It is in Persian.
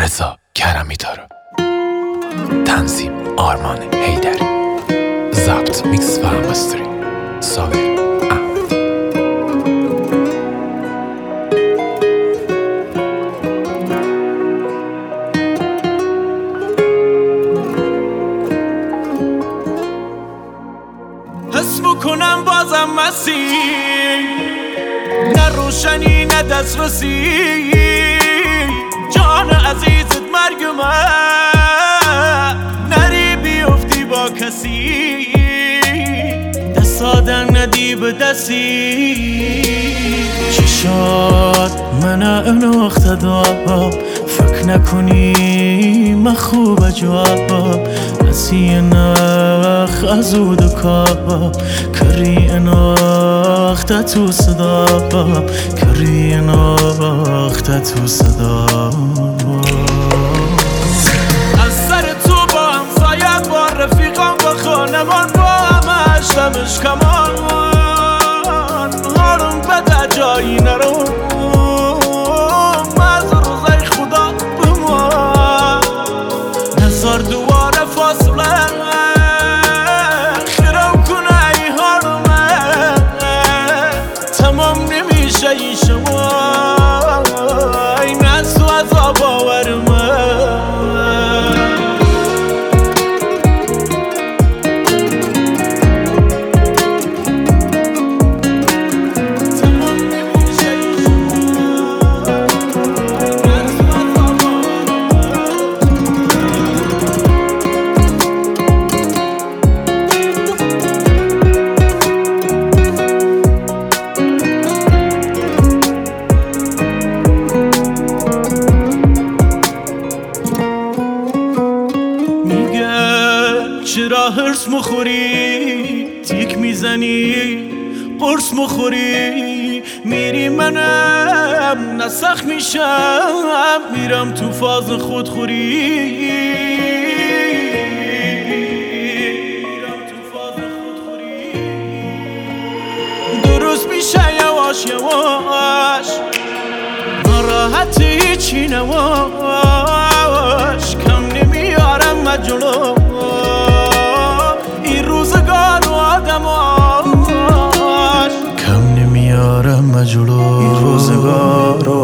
رضا کرمی داره. تنظیم آرمان حیدری. ضبط میکس و مستری صابر احمد. حس میکنم بازم مسیر، نه روشنی نه دسترسی، جان عزیزت مرگ من، نری بیفتی با کسی، دست آدم ندی به دستی. چشات من اناخته دار، فکر نکنی من خوب جواب، نسی نخ از او دکا، کری اناخته تو صدا، کری اناخته تو صدا. از سر تو با همسایت، با رفیقان، با خانمان، با همش دمش کمان، حالم بده جایی نرو، از روزای خدا بمان نزار دواره فاصله، خیرم کنه ای حالمه، تمام نمیشه ای شما، این از تو عذاب آورمه. چرا هرس مخوری، تیک میزنی، قرص مخوری، میری منم نسخ میشم، میرم تو فاز خودخوری، درست میشه یواش یواش، ناراحتی چی نواش، کم نمیارم مجلو این روزگار و آدماش، کم نمیارم مجلو این روزگار و